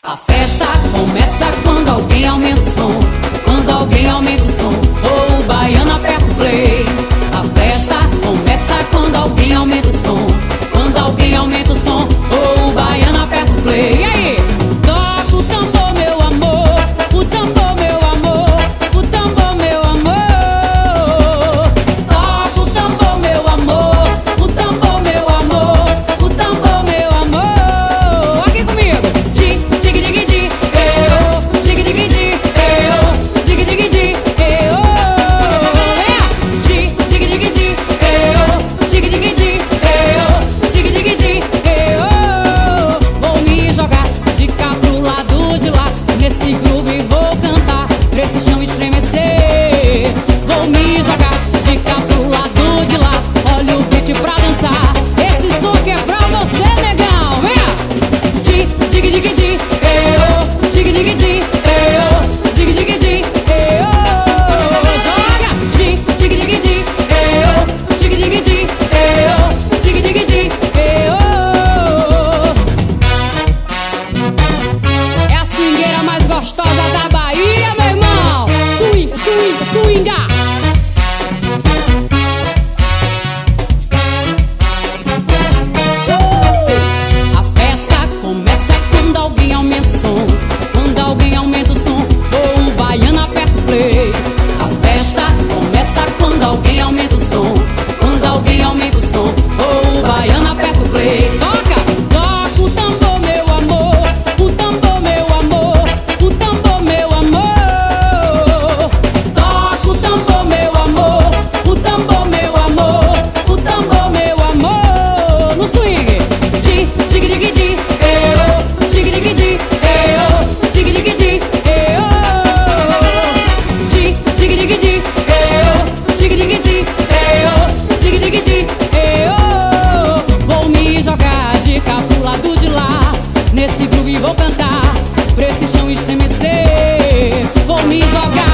A festa começa quando alguém aumenta o som. Quando alguém aumenta o som, ou o baiano aperta o play. A festa começa quando alguém aumenta o som. Quando alguém aumenta o som, ou o baiano aperta o play. E aí? Toca o tambor, meu amor. O tambor, meu amor. O tambor, meu amor. Toca o tambor, meu amor. O tambor, meu amor. O tambor, meu amor. Aqui comigo. Nesse groove vou cantar, pra esse chão estremecer. Vou me jogar de cá pro lado de lá. Olha o beat pra dançar. Esse som que é pra você, negão. Vem! Dig, dig, dig, dig, dig, dig, dig, dig, dig, dig, joga! Dig, dig, dig, dig, dig, dig, dig, dig, dig, dig, é a swingueira mais gostosa da Bahia, meu irmão. Swinga, swinga, swinga. A festa começa quando alguém aumenta o som. Quando alguém aumenta o som, ou o baiano aperta o play. A festa começa quando alguém aumenta o som. Quando alguém aumenta o som, ou o baiano aperta o play. Toca, toca o tambor, meu amor. O tambor, meu amor. O tambor, meu amor. Toca o tambor, meu amor. O tambor, meu amor. O tambor, meu amor. No swing. Dig, dig, dig, dig. Dig, dig, dig. Dig, dig, dig. Dig, dig, dig. Dig, dig, dig. Dig, dig, dig. Vou me jogar de cá pro lado de lá. Nesse groove vou cantar, pra esse chão estremecer. Vou me jogar